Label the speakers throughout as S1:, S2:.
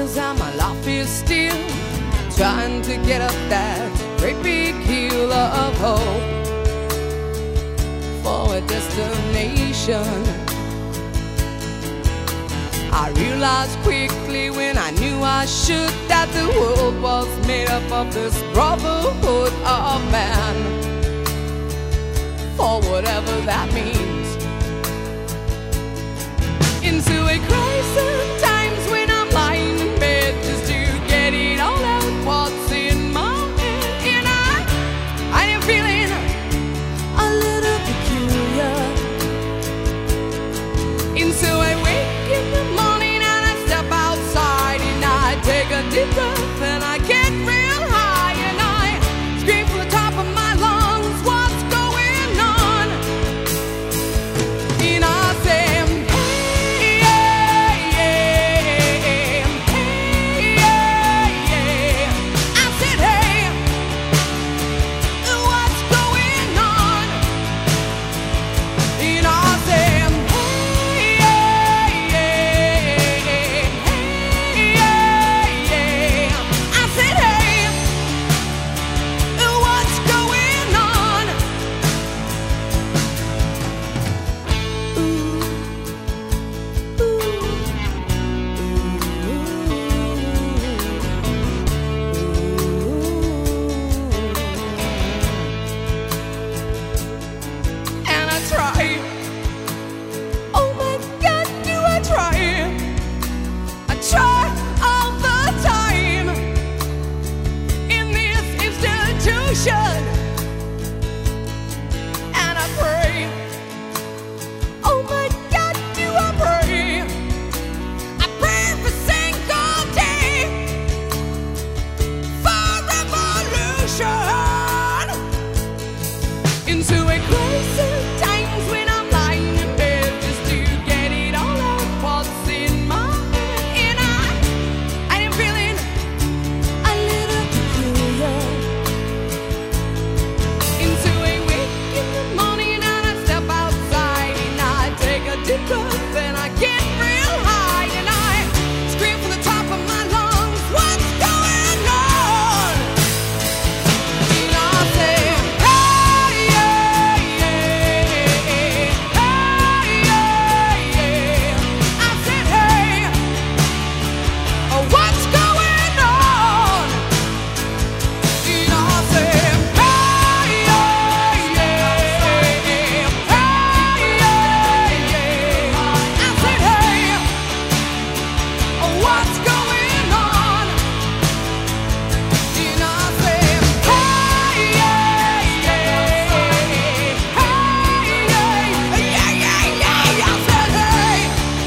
S1: years and my life is still trying to get up that great big hill of hope for a destination. I realized quickly when I knew I should that the world was made up of this brotherhood of man, for whatever that means. Into a crisis times when I'm lying in bed just to get it all out what's in my head. And I am feeling a little peculiar. And so I wake in the morning and I step outside and I take a deep breath and I get real high and I scream from the top of my lungs, what's going on? And I say, and I pray, oh my God, do I pray? I pray every single day for revolution. Into a crisis times when I'm lying in bed just to get it all out what's in my head. And I am feeling a little peculiar. Then I get real high and I scream from the top of my lungs, what's going on? And I say, hey, yeah, yeah, hey, yeah, yeah. I said, hey, what's going on? And I say, hey, yeah, yeah, what's going on? And I say, hey, yeah, yeah, hey, yeah, yeah, yeah. I said, hey,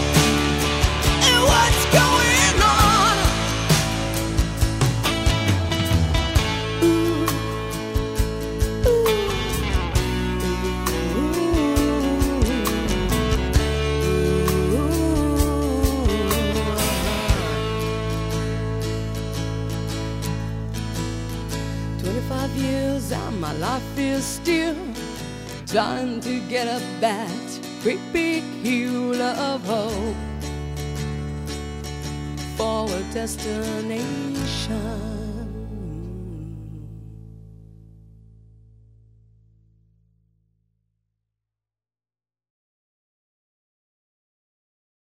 S1: what's going on? Years and my life is still trying to get up that great big hill of hope for a destination.